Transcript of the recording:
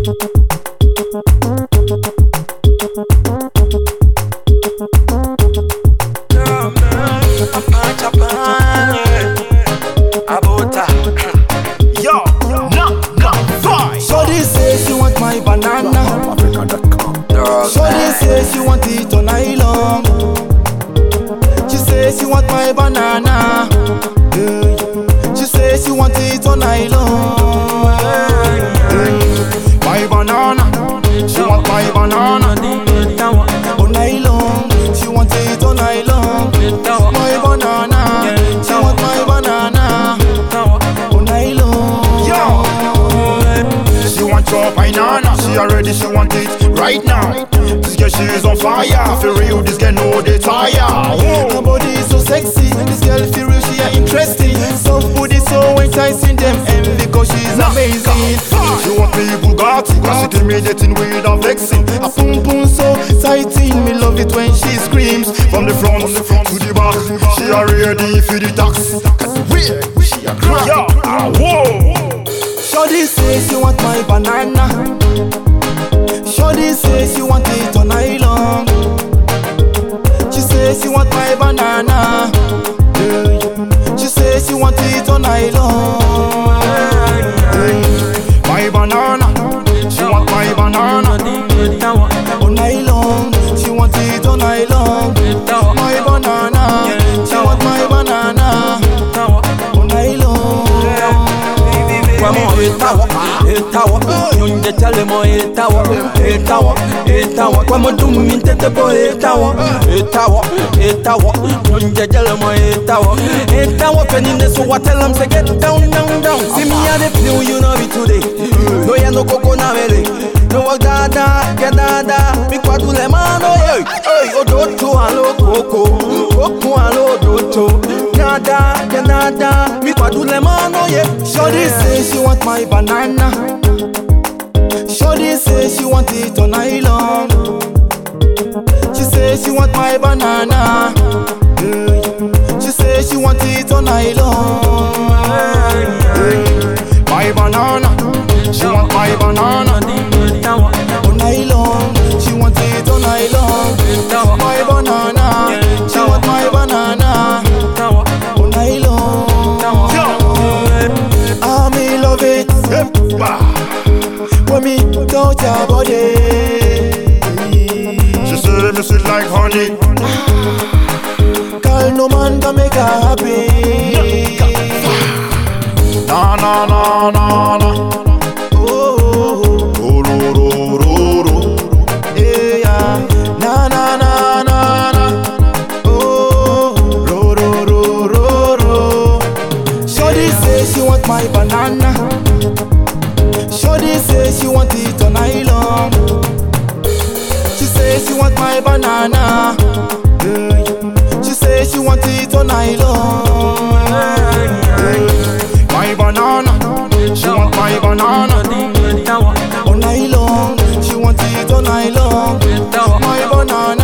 Shorty says she want my banana. Shorty says she want it all night long. She says she want my banana. She says she want it all night long. My banana. She want my banana. All night long. She want it all night long. My banana. She want my banana. All night long. She want your banana, she already, she want it right now. This girl, she is on fire. For real, this girl know they tire. Her body is so sexy. This girl feel real, she are interesting. Soft booty so enticing, them envy cause she's amazing. She want me Bugatti, cause she intimidating without vexing. A pum pum so exciting, me love it when she screams. From the front to the back, she are ready for the tax. Cause she a crack. Shorty says she want my banana. Shorty says she want it all night long. She says she want my banana. She says she want it all night long. My banana, she want my banana. All night long, she want it all night long. My banana, she want my banana. All night long. Nyonje chale mo etawa kwa modum mintete bo etawa nyonje chale mo etawa penine so what tell them say get down see me at the feel you know me today no ya no koko na vele no wa dada mi kwatu le mano hey odoto alo koko alo odoto nada mi kwatu le mano Shorty says she want my banana. Shorty says she want it all night long. She says she want my banana. She says she want it all night long. My banana, she want my banana. All night long, she want it all night long. My banana, she want my banana. All night long. Me love it when me touch your body. She say me sweet like honey. Girl, no man can make her happy. Na. Oh, Ro. yeah. Na. Oh, ro. Shorty says she want my banana. Shorty says she want it all night long. She says she want my banana. She says she want it all night long. My banana, she want my banana. All night long, she want it all night long. My banana.